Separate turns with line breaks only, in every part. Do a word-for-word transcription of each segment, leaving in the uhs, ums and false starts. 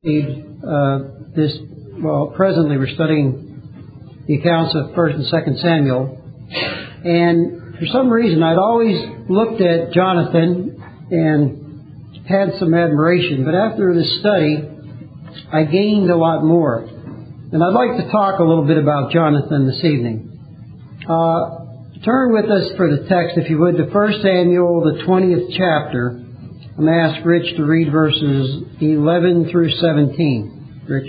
Uh, this, well, presently we're studying the accounts of First and Second Samuel, and for some reason I'd always looked at Jonathan and had some admiration, but after this study I gained a lot more, and I'd like to talk a little bit about Jonathan this evening. Uh, turn with us for the text, if you would, to First Samuel, the twentieth chapter. I'm going to ask Rich to read verses eleven through seventeen. Rich.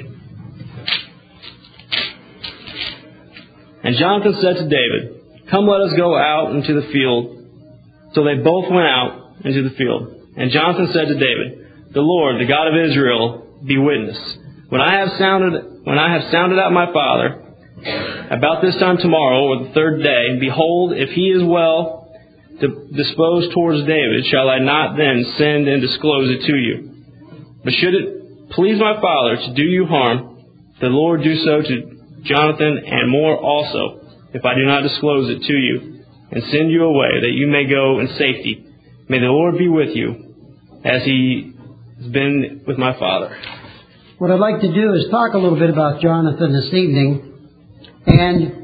And Jonathan said to David, "Come, let us go out into the field." So they both went out into the field. And Jonathan said to David, "The Lord, the God of Israel, be witness. When I have sounded, when I have sounded out my father, about this time tomorrow or the third day, behold, if he is well disposed towards David, shall I not then send and disclose it to you? But should it please my father to do you harm, the Lord do so to Jonathan and more also, if I do not disclose it to you, and send you away, that you may go in safety. May the Lord be with you, as he has been with my father."
What I'd like to do is talk a little bit about Jonathan this evening, and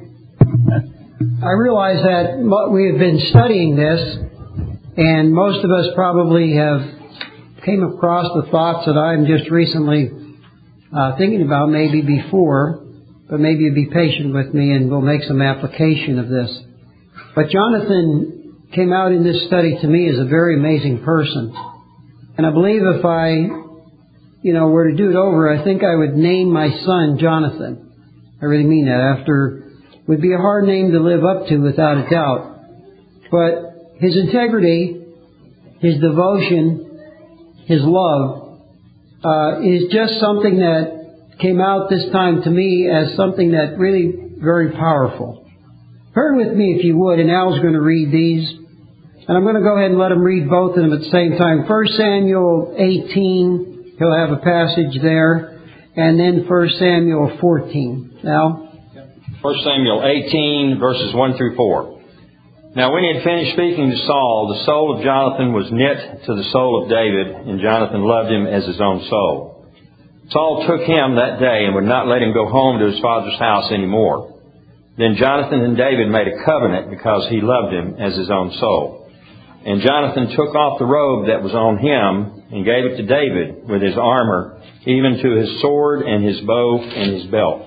I realize that we have been studying this, and most of us probably have came across the thoughts that I'm just recently uh, thinking about, maybe before, but maybe you'd be patient with me and we'll make some application of this. But Jonathan came out in this study to me as a very amazing person. And I believe if I, you know, were to do it over, I think I would name my son Jonathan. I really mean that. After would be a hard name to live up to without a doubt. But his integrity, his devotion, his love, uh, is just something that came out this time to me as something that really very powerful. Turn with me if you would, and Al's going to read these. And I'm going to go ahead and let him read both of them at the same time. First Samuel eighteen, he'll have a passage there. And then First Samuel fourteen. Al?
First Samuel eighteen, verses one through four. Now when he had finished speaking to Saul, the soul of Jonathan was knit to the soul of David, and Jonathan loved him as his own soul. Saul took him that day and would not let him go home to his father's house any more. Then Jonathan and David made a covenant because he loved him as his own soul. And Jonathan took off the robe that was on him and gave it to David with his armor, even to his sword and his bow and his belt.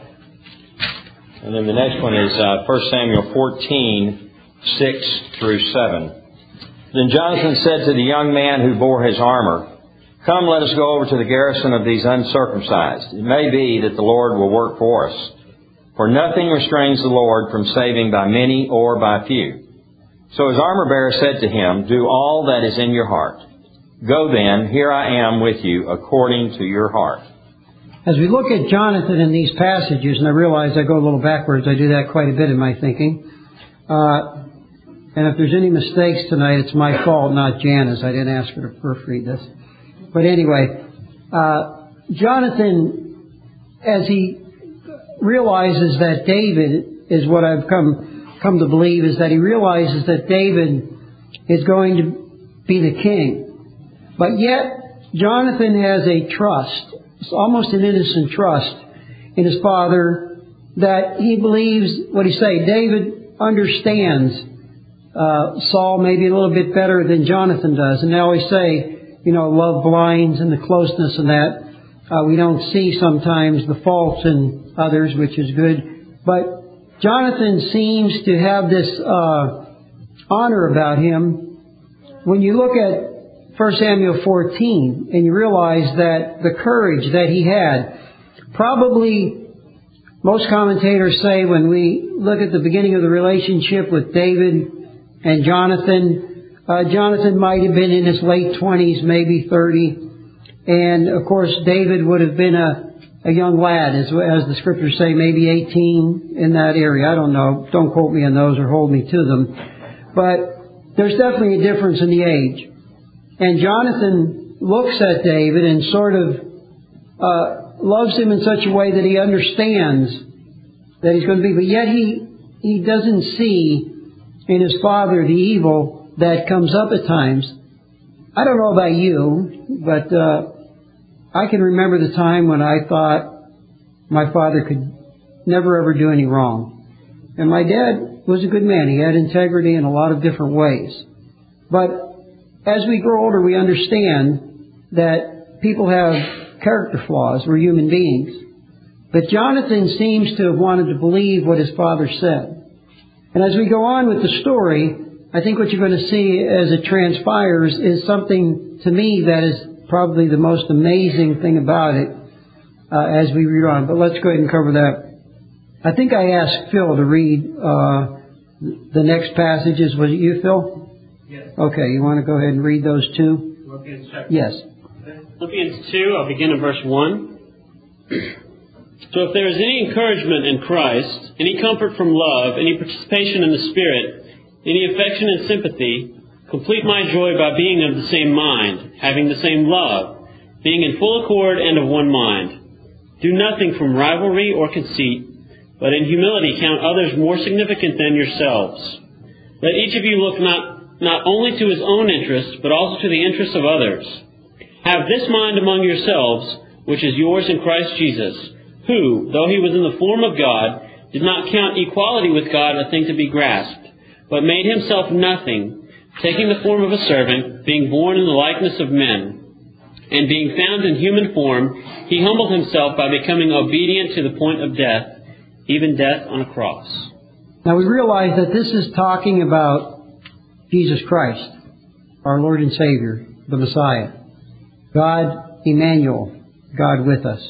And then the next one is uh, First Samuel fourteen, six through seven. Then Jonathan said to the young man who bore his armor, "Come, let us go over to the garrison of these uncircumcised. It may be that the Lord will work for us. For nothing restrains the Lord from saving by many or by few." So his armor-bearer said to him, "Do all that is in your heart. Go then, here I am with you, according to your heart."
As we look at Jonathan in these passages, and I realize I go a little backwards, I do that quite a bit in my thinking. Uh, and if there's any mistakes tonight, it's my fault, not Janice. I didn't ask her to proofread this. But anyway, uh, Jonathan, as he realizes that David is what I've come come to believe, is that he realizes that David is going to be the king. But yet, Jonathan has a trust. It's almost an innocent trust in his father, that he believes, what he say, David understands uh, Saul maybe a little bit better than Jonathan does. And they always say, you know, love blinds, and the closeness and that. Uh, we don't see sometimes the faults in others, which is good. But Jonathan seems to have this uh, honor about him. When you look at First Samuel fourteen, and you realize that the courage that he had, probably most commentators say when we look at the beginning of the relationship with David and Jonathan, uh, Jonathan might have been in his late twenties, maybe thirty. And of course, David would have been a, a young lad, as, as the scriptures say, maybe eighteen, in that area. I don't know. Don't quote me on those or hold me to them. But there's definitely a difference in the age. And Jonathan looks at David and sort of uh, loves him in such a way that he understands that he's going to be. But yet he he doesn't see in his father the evil that comes up at times. I don't know about you, but uh, I can remember the time when I thought my father could never ever do any wrong. And my dad was a good man. He had integrity in a lot of different ways. But as we grow older, we understand that people have character flaws. We're human beings. But Jonathan seems to have wanted to believe what his father said. And as we go on with the story, I think what you're going to see as it transpires is something to me that is probably the most amazing thing about it uh, as we read on. But let's go ahead and cover that. I think I asked Phil to read uh, the next passages. Was it you, Phil?
Yes.
Okay, you want to go ahead and read those two?
Philippians chapter.
Yes.
Philippians two, I'll begin in verse one. So if there is any encouragement in Christ, any comfort from love, any participation in the Spirit, any affection and sympathy, complete my joy by being of the same mind, having the same love, being in full accord and of one mind. Do nothing from rivalry or conceit, but in humility count others more significant than yourselves. Let each of you look not, not only to his own interests, but also to the interests of others. Have this mind among yourselves, which is yours in Christ Jesus, who, though he was in the form of God, did not count equality with God a thing to be grasped, but made himself nothing, taking the form of a servant, being born in the likeness of men. And being found in human form, he humbled himself by becoming obedient to the point of death, even death on a cross.
Now we realize that this is talking about Jesus Christ, our Lord and Savior, the Messiah. God, Emmanuel, God with us.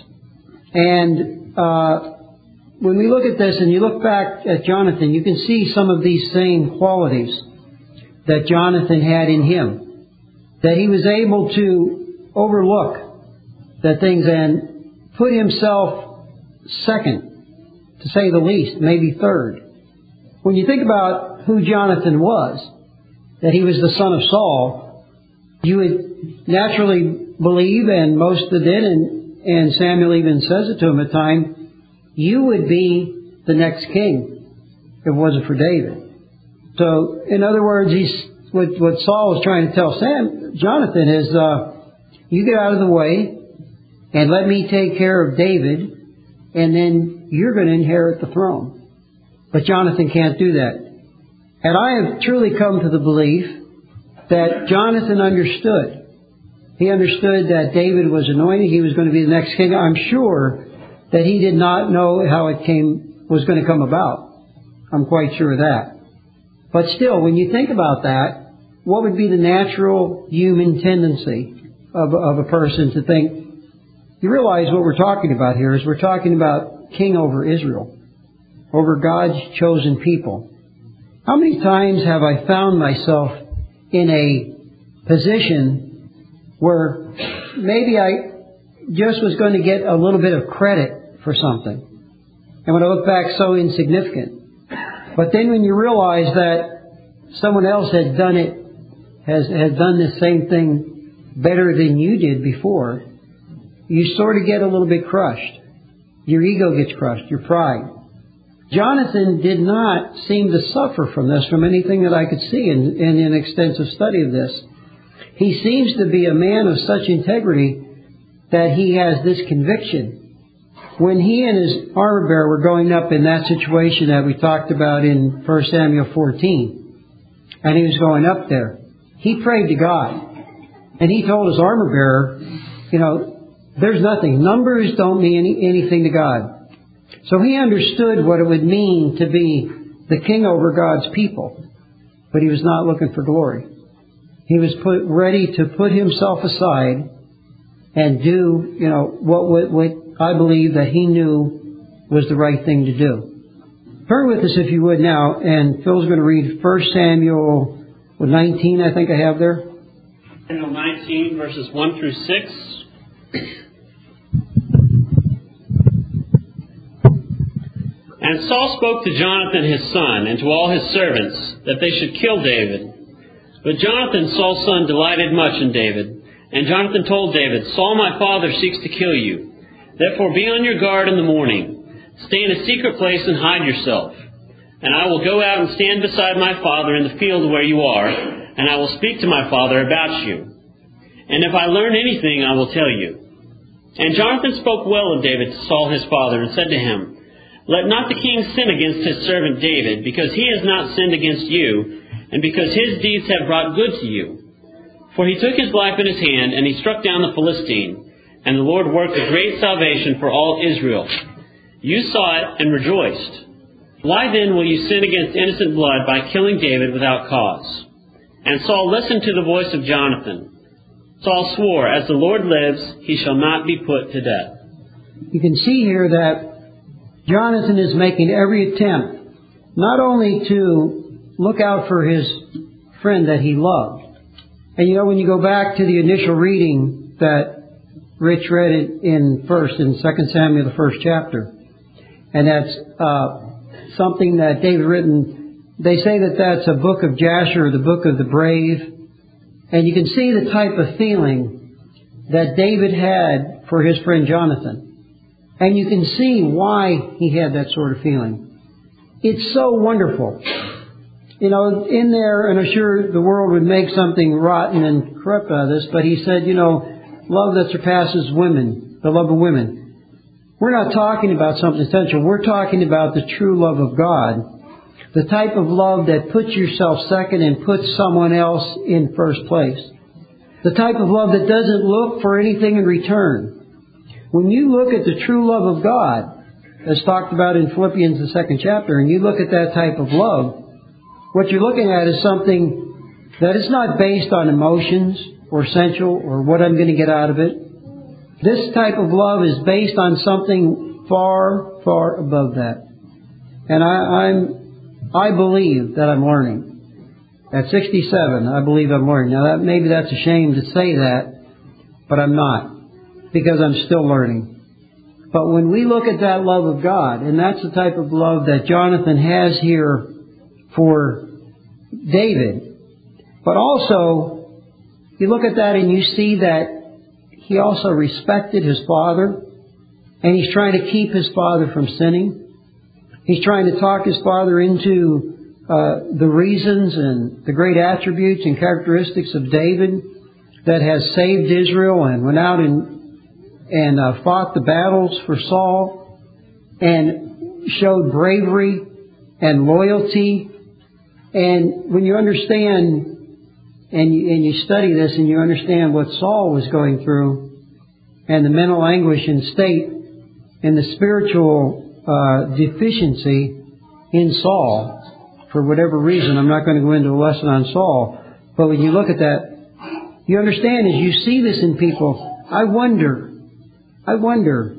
And uh, when we look at this and you look back at Jonathan, you can see some of these same qualities that Jonathan had in him. That he was able to overlook the things and put himself second, to say the least, maybe third. When you think about who Jonathan was, that he was the son of Saul, you would naturally believe, and most did, and And Samuel even says it to him at times, you would be the next king if it wasn't for David. So, in other words, he's, what, what Saul was trying to tell Sam, Jonathan is, uh, you get out of the way and let me take care of David, and then you're going to inherit the throne. But Jonathan can't do that. And I have truly come to the belief that Jonathan understood. He understood that David was anointed. He was going to be the next king. I'm sure that he did not know how it came was going to come about. I'm quite sure of that. But still, when you think about that, what would be the natural human tendency of, of a person to think? You realize what we're talking about here is we're talking about king over Israel, over God's chosen people. How many times have I found myself in a position where maybe I just was going to get a little bit of credit for something. And when I look back, so insignificant. But then when you realize that someone else had done it, has, has done the same thing better than you did before, you sort of get a little bit crushed. Your ego gets crushed, your pride. Jonathan did not seem to suffer from this, from anything that I could see in, in an extensive study of this. He seems to be a man of such integrity that he has this conviction. When he and his armor bearer were going up in that situation that we talked about in First Samuel fourteen, and he was going up there, he prayed to God. And he told his armor bearer, you know, there's nothing. Numbers don't mean any, anything to God. So he understood what it would mean to be the king over God's people. But he was not looking for glory. He was put ready to put himself aside and do, you know, what, what, what I believe that he knew was the right thing to do. Turn with us, if you would, now, and Phil's going to read First Samuel nineteen, I think I have there.
Samuel nineteen, verses one through six. And Saul spoke to Jonathan his son and to all his servants that they should kill David. But Jonathan, Saul's son, delighted much in David. And Jonathan told David, Saul my father seeks to kill you. Therefore be on your guard in the morning. Stay in a secret place and hide yourself. And I will go out and stand beside my father in the field where you are, and I will speak to my father about you. And if I learn anything, I will tell you. And Jonathan spoke well of David to Saul his father, and said to him, Let not the king sin against his servant David, because he has not sinned against you, and because his deeds have brought good to you. For he took his life in his hand, and he struck down the Philistine, and the Lord worked a great salvation for all Israel. You saw it and rejoiced. Why then will you sin against innocent blood by killing David without cause? And Saul listened to the voice of Jonathan. Saul swore, As the Lord lives, he shall not be put to death.
You can see here that Jonathan is making every attempt not only to look out for his friend that he loved. And you know, when you go back to the initial reading that Rich read it in first, in Second Samuel, the first chapter, and that's uh, something that David written, they say that that's a book of Jasher, or the book of the brave. And you can see the type of feeling that David had for his friend Jonathan. And you can see why he had that sort of feeling. It's so wonderful. You know, in there, and I'm sure the world would make something rotten and corrupt out of this, but he said, you know, love that surpasses women, the love of women. We're not talking about something essential. We're talking about the true love of God. The type of love that puts yourself second and puts someone else in first place. The type of love that doesn't look for anything in return. When you look at the true love of God, as talked about in Philippians, the second chapter, and you look at that type of love, what you're looking at is something that is not based on emotions or sensual or what I'm going to get out of it. This type of love is based on something far, far above that. And I, I'm, I believe that I'm learning. At sixty-seven, I believe I'm learning. Now, that, maybe that's a shame to say that, but I'm not, because I'm still learning. But when we look at that love of God, and that's the type of love that Jonathan has here for David, but also, you look at that and you see that he also respected his father, and he's trying to keep his father from sinning. He's trying to talk his father into uh, the reasons and the great attributes and characteristics of David that has saved Israel and went out and, and uh, fought the battles for Saul and showed bravery and loyalty. And when you understand And you, and you study this and you understand what Saul was going through and the mental anguish and state and the spiritual uh, deficiency in Saul, for whatever reason, I'm not going to go into a lesson on Saul, but when you look at that, you understand as you see this in people, I wonder, I wonder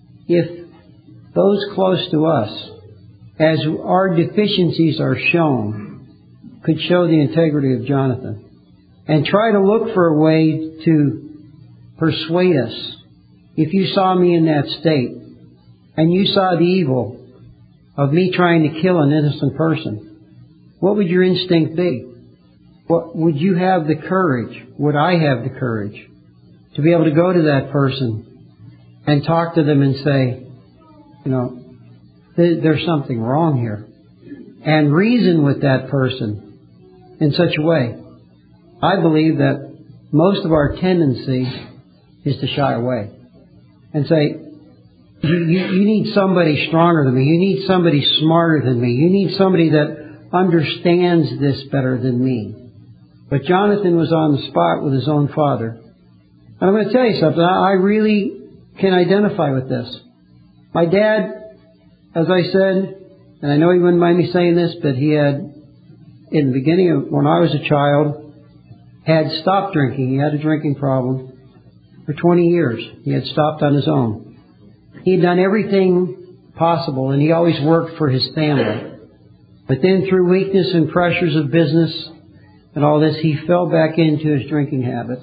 if those close to us, as our deficiencies are shown, could show the integrity of Jonathan. And try to look for a way to persuade us. If you saw me in that state, and you saw the evil of me trying to kill an innocent person, what would your instinct be? What, would you have the courage, would I have the courage, to be able to go to that person and talk to them and say, you know, there's something wrong here, and reason with that person in such a way? I believe that most of our tendency is to shy away and say, you, you, you need somebody stronger than me. You need somebody smarter than me. You need somebody that understands this better than me. But Jonathan was on the spot with his own father. And I'm going to tell you something. I really can identify with this. My dad, as I said, and I know he wouldn't mind me saying this, but he had, in the beginning of when I was a child, had stopped drinking. He had a drinking problem for twenty years. He had stopped on his own. He had done everything possible, and he always worked for his family. But then through weakness and pressures of business and all this, he fell back into his drinking habits.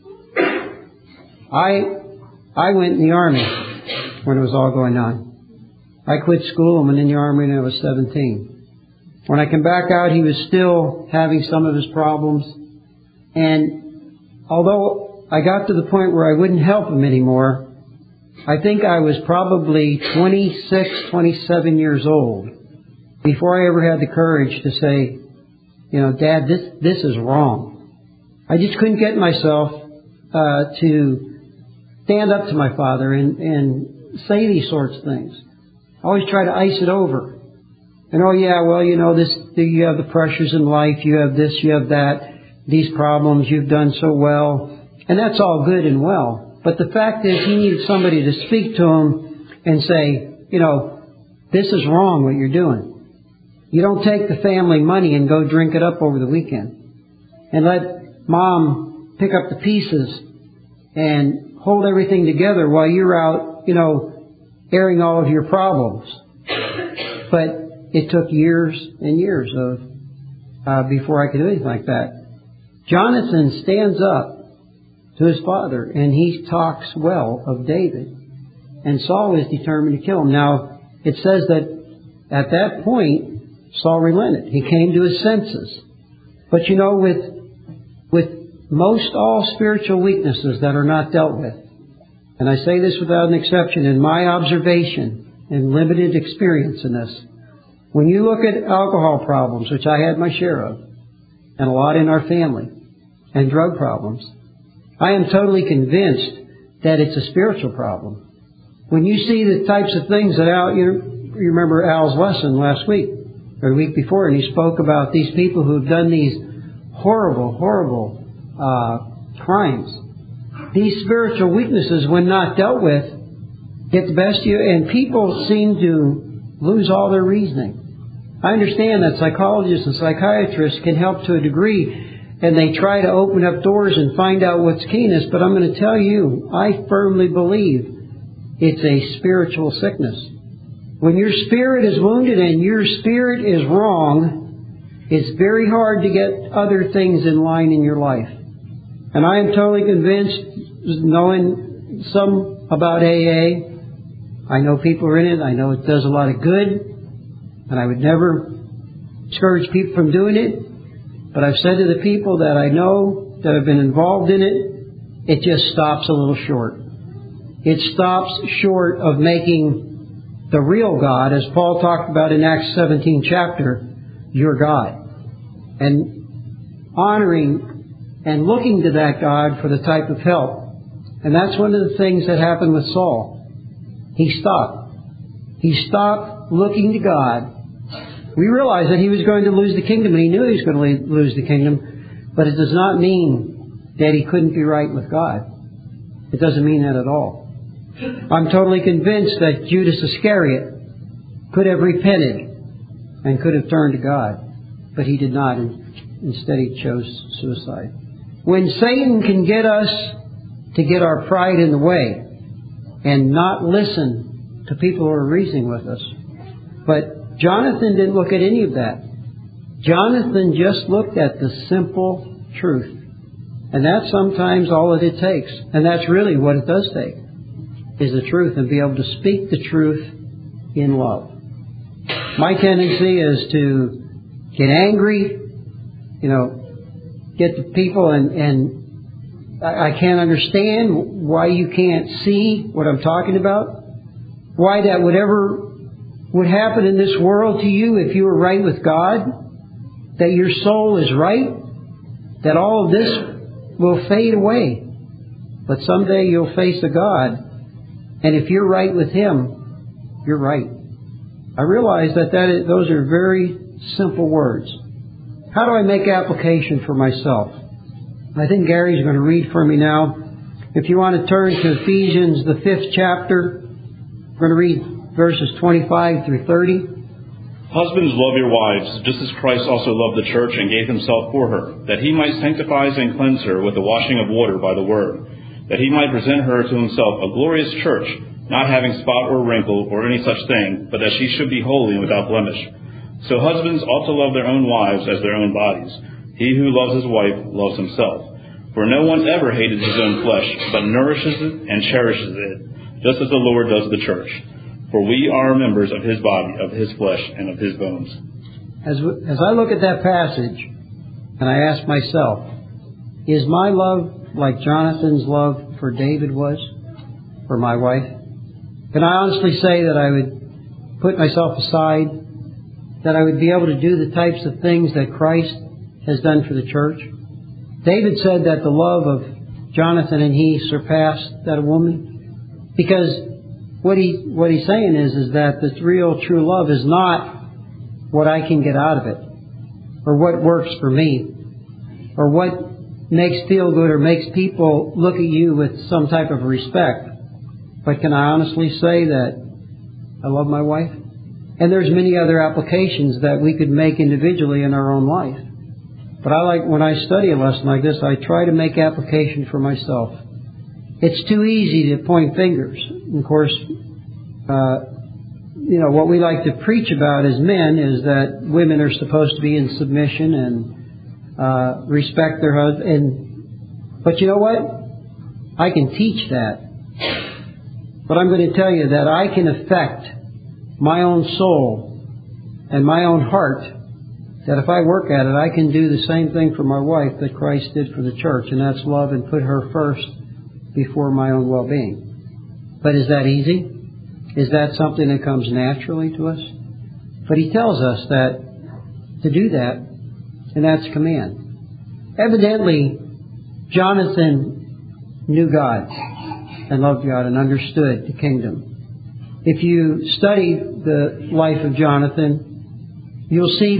I I went in the Army when it was all going on. I quit school and went in the Army when I was seventeen. When I came back out, he was still having some of his problems. And although I got to the point where I wouldn't help him anymore, I think I was probably twenty-six, twenty-seven years old before I ever had the courage to say, you know, Dad, this this is wrong. I just couldn't get myself uh, to stand up to my father and, and say these sorts of things. I always try to ice it over. And oh yeah, well, you know, this, you have the pressures in life, you have this, you have that, these problems, you've done so well. And that's all good and well. But the fact is, he needed somebody to speak to him and say, you know, this is wrong what you're doing. You don't take the family money and go drink it up over the weekend. And let mom pick up the pieces and hold everything together while you're out, you know, airing all of your problems. But it took years and years of uh, before I could do anything like that. Jonathan stands up to his father and he talks well of David. And Saul is determined to kill him. Now, it says that at that point, Saul relented. He came to his senses. But you know, with with most all spiritual weaknesses that are not dealt with, and I say this without an exception, in my observation and limited experience in this, when you look at alcohol problems, which I had my share of, and a lot in our family, and drug problems, I am totally convinced that it's a spiritual problem. When you see the types of things that Al, you remember Al's lesson last week, or the week before, and he spoke about these people who have done these horrible, horrible uh, crimes. These spiritual weaknesses, when not dealt with, get the best of you, and people seem to lose all their reasoning. I understand that psychologists and psychiatrists can help to a degree, and they try to open up doors and find out what's keenest, but I'm going to tell you, I firmly believe it's a spiritual sickness. When your spirit is wounded and your spirit is wrong, it's very hard to get other things in line in your life. And I am totally convinced, knowing some about A A, I know people are in it, I know it does a lot of good, and I would never discourage people from doing it. But I've said to the people that I know that have been involved in it, it just stops a little short. It stops short of making the real God, as Paul talked about in Acts seventeen chapter, your God. And honoring and looking to that God for the type of help. And that's one of the things that happened with Saul. He stopped. He stopped looking to God. We realized that he was going to lose the kingdom, and he knew he was going to lose the kingdom. But it does not mean that he couldn't be right with God. It doesn't mean that at all. I'm totally convinced that Judas Iscariot could have repented and could have turned to God. But he did not. Instead, he chose suicide. When Satan can get us to get our pride in the way and not listen to people who are reasoning with us. But Jonathan didn't look at any of that. Jonathan just looked at the simple truth. And that's sometimes all that it takes. And that's really what it does take, is the truth, and be able to speak the truth in love. My tendency is to get angry, you know, get the people and, and I, I can't understand why you can't see what I'm talking about. Why that would ever would happen in this world to you if you were right with God, that your soul is right, that all of this will fade away. But someday you'll face a God, and if you're right with Him, you're right. I realize that, that is, those are very simple words. How do I make application for myself? I think Gary's going to read for me now. If you want to turn to Ephesians, the fifth chapter, we're going to read verses twenty-five through thirty.
Husbands, love your wives, just as Christ also loved the church and gave himself for her, that he might sanctify and cleanse her with the washing of water by the word, that he might present her to himself a glorious church, not having spot or wrinkle or any such thing, but that she should be holy and without blemish. So husbands ought to love their own wives as their own bodies. He who loves his wife loves himself. For no one ever hated his own flesh, but nourishes it and cherishes it, just as the Lord does the church. For we are members of his body, of his flesh, and of his bones.
As, as I look at that passage, and I ask myself, is my love like Jonathan's love for David was for my wife? Can I honestly say that I would put myself aside, that I would be able to do the types of things that Christ has done for the church? David said that the love of Jonathan and he surpassed that of woman? Because what he what he's saying is is that the real true love is not what I can get out of it, or what works for me, or what makes feel good or makes people look at you with some type of respect. But can I honestly say that I love my wife? And there's many other applications that we could make individually in our own life. But I like, when I study a lesson like this, I try to make application for myself. It's too easy to point fingers. And of course, uh, you know, what we like to preach about as men is that women are supposed to be in submission and uh, respect their husband. And, but you know what? I can teach that. But I'm going to tell you that I can affect my own soul and my own heart, that if I work at it, I can do the same thing for my wife that Christ did for the church, and that's love and put her first before my own well-being. But is that easy? Is that something that comes naturally to us? But he tells us that to do that, and that's command. Evidently, Jonathan knew God and loved God and understood the kingdom. If you study the life of Jonathan, you'll see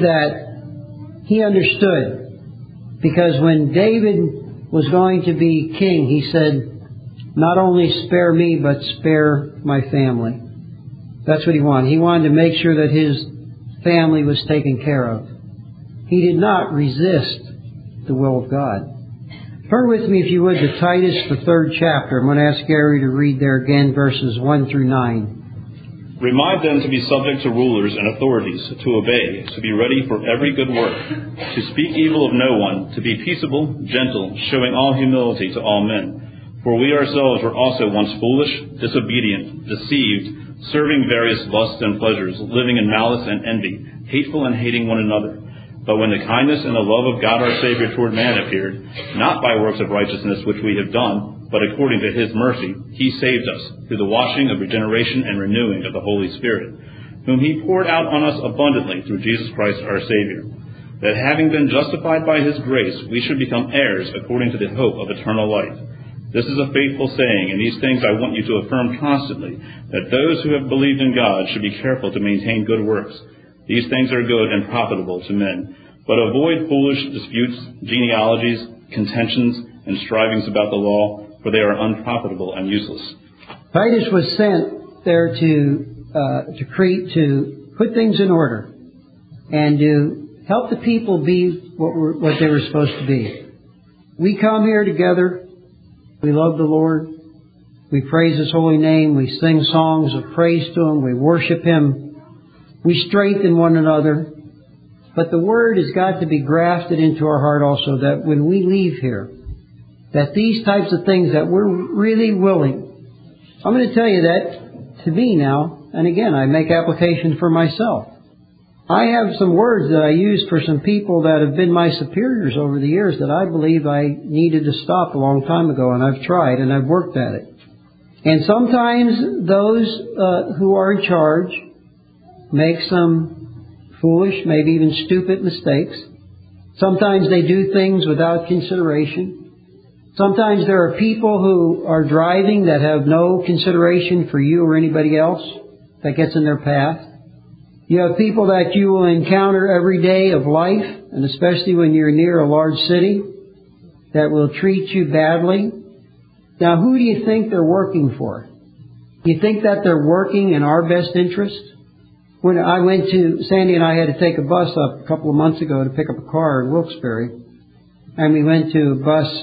that he understood. Because when David was going to be king, he said, not only spare me, but spare my family. That's what he wanted. He wanted to make sure that his family was taken care of. He did not resist the will of God. Turn with me, if you would, to Titus, the third chapter. I'm going to ask Gary to read there again, verses one through nine.
Remind them to be subject to rulers and authorities, to obey, to be ready for every good work, to speak evil of no one, to be peaceable, gentle, showing all humility to all men. For we ourselves were also once foolish, disobedient, deceived, serving various lusts and pleasures, living in malice and envy, hateful and hating one another. But when the kindness and the love of God our Savior toward man appeared, not by works of righteousness which we have done, but according to His mercy, He saved us through the washing of regeneration and renewing of the Holy Spirit, whom He poured out on us abundantly through Jesus Christ our Savior, that having been justified by His grace, we should become heirs according to the hope of eternal life. This is a faithful saying, and these things I want you to affirm constantly, that those who have believed in God should be careful to maintain good works. These things are good and profitable to men. But avoid foolish disputes, genealogies, contentions, and strivings about the law, for they are unprofitable and useless.
Titus was sent there to uh, to Crete to put things in order and to help the people be what, were, what they were supposed to be. We come here together. We love the Lord. We praise His holy name. We sing songs of praise to Him. We worship Him. We strengthen one another. But the Word has got to be grafted into our heart also, that when we leave here, that these types of things that we're really willing. I'm going to tell you that to me now, and again, I make application for myself. I have some words that I use for some people that have been my superiors over the years that I believe I needed to stop a long time ago, and I've tried and I've worked at it. And sometimes those uh, who are in charge make some foolish, maybe even stupid mistakes. Sometimes they do things without consideration. Sometimes there are people who are driving that have no consideration for you or anybody else that gets in their path. You have people that you will encounter every day of life, and especially when you're near a large city, that will treat you badly. Now, who do you think they're working for? Do you think that they're working in our best interest? When I went to, Sandy and I had to take a bus up a couple of months ago to pick up a car in Wilkes-Barre, and we went to a bus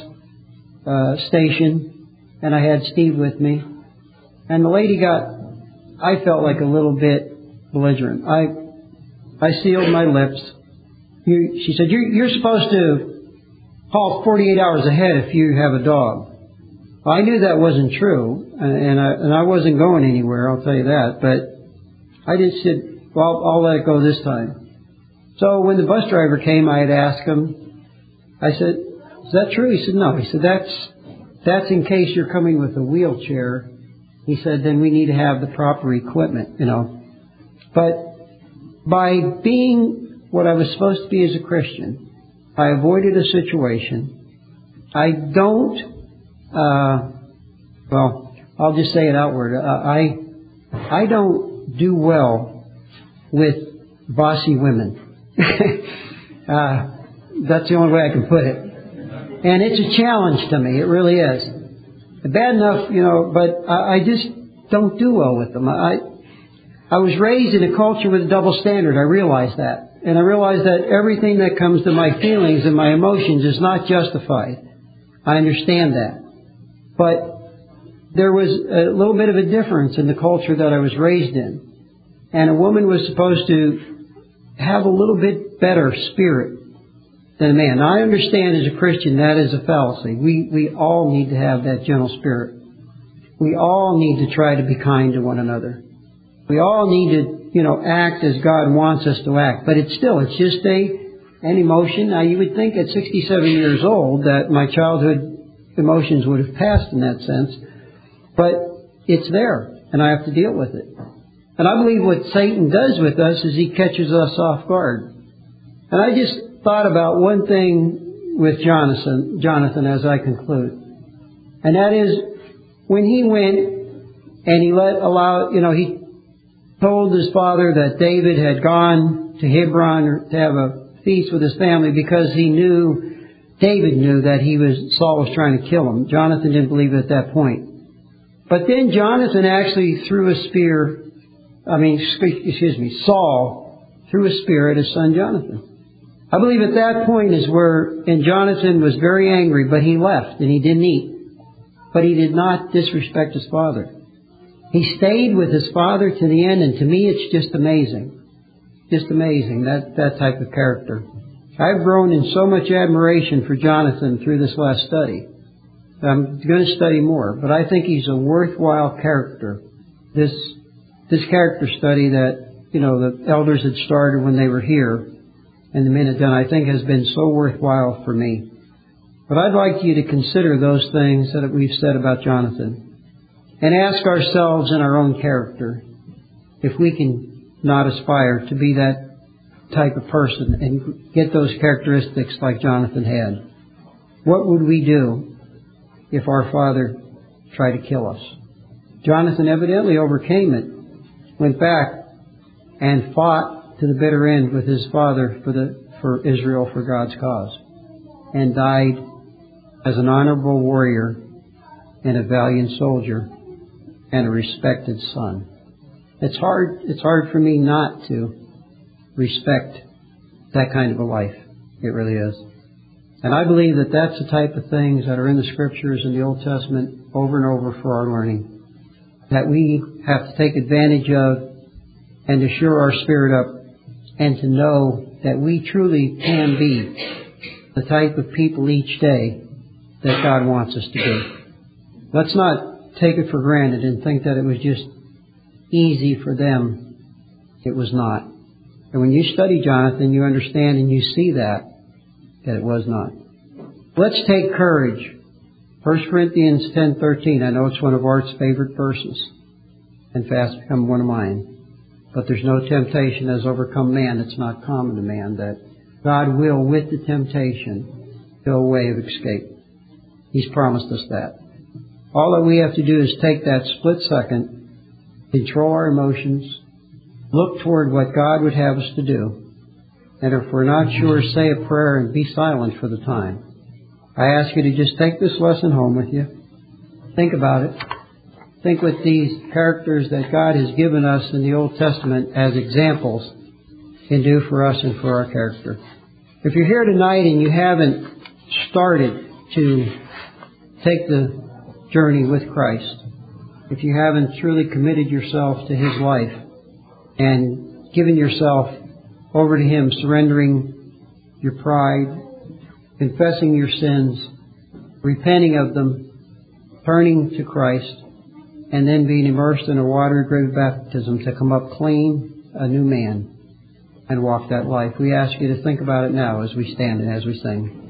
uh, station, and I had Steve with me, and the lady got, I felt like a little bit belligerent. I I sealed my lips. You, she said, you're, you're supposed to call forty-eight hours ahead if you have a dog. Well, I knew that wasn't true, and I, and I wasn't going anywhere, I'll tell you that. But I just said, well, I'll let it go this time. So when the bus driver came, I had asked him, I said, is that true? He said, no. He said, that's, that's in case you're coming with a wheelchair. He said, then we need to have the proper equipment, you know. But by being what I was supposed to be as a Christian, I avoided a situation. I don't uh, well, I'll just say it outward. Uh, I, I don't do well with bossy women. uh, that's the only way I can put it. And it's a challenge to me. It really is. Bad enough, you know, but I, I just don't do well with them. I, I was raised in a culture with a double standard. I realize that. And I realize that everything that comes to my feelings and my emotions is not justified. I understand that. But there was a little bit of a difference in the culture that I was raised in. And a woman was supposed to have a little bit better spirit than a man. Now, I understand as a Christian that is a fallacy. We, we all need to have that gentle spirit. We all need to try to be kind to one another. We all need to, you know, act as God wants us to act. But it's still, it's just a, an emotion. Now, you would think at sixty-seven years old that my childhood emotions would have passed in that sense. But it's there, and I have to deal with it. And I believe what Satan does with us is he catches us off guard. And I just thought about one thing with Jonathan, Jonathan as I conclude. And that is, when he went and he let allow, you know, he told his father that David had gone to Hebron to have a feast with his family because he knew, David knew that he was, Saul was trying to kill him. Jonathan didn't believe it at that point. But then Jonathan actually threw a spear, I mean, excuse me, Saul threw a spear at his son Jonathan. I believe at that point is where, and Jonathan was very angry, but he left and he didn't eat. But he did not disrespect his father. He stayed with his father to the end, and to me it's just amazing. Just amazing, that, that type of character. I've grown in so much admiration for Jonathan through this last study. I'm going to study more, but I think he's a worthwhile character. This, this character study that, you know, the elders had started when they were here, and the men had done, I think has been so worthwhile for me. But I'd like you to consider those things that we've said about Jonathan and ask ourselves in our own character if we can not aspire to be that type of person and get those characteristics like Jonathan had. What would we do if our father tried to kill us? Jonathan evidently overcame it, went back and fought to the bitter end with his father for the for Israel, for God's cause, and died as an honorable warrior and a valiant soldier and a respected son. It's hard, it's hard for me not to respect that kind of a life. It really is. And I believe that that's the type of things that are in the Scriptures in the Old Testament over and over for our learning, that we have to take advantage of and to shore our spirit up and to know that we truly can be the type of people each day that God wants us to be. Let's not take it for granted and think that it was just easy for them. It was not. And when you study Jonathan, you understand and you see that, that it was not. Let's take courage. First Corinthians ten thirteen. I know it's one of Art's favorite verses, and fast become one of mine. But there's no temptation has overcome man. It's not common to man that God will, with the temptation, go a way of escape. He's promised us that. All that we have to do is take that split second, control our emotions, look toward what God would have us to do, and if we're not sure, say a prayer and be silent for the time. I ask you to just take this lesson home with you. Think about it. Think what these characters that God has given us in the Old Testament as examples can do for us and for our character. If you're here tonight and you haven't started to take the journey with Christ, if you haven't truly committed yourself to His life and given yourself over to Him, surrendering your pride, confessing your sins, repenting of them, turning to Christ, and then being immersed in a watery grave baptism to come up clean, a new man, and walk that life. We ask you to think about it now as we stand and as we sing.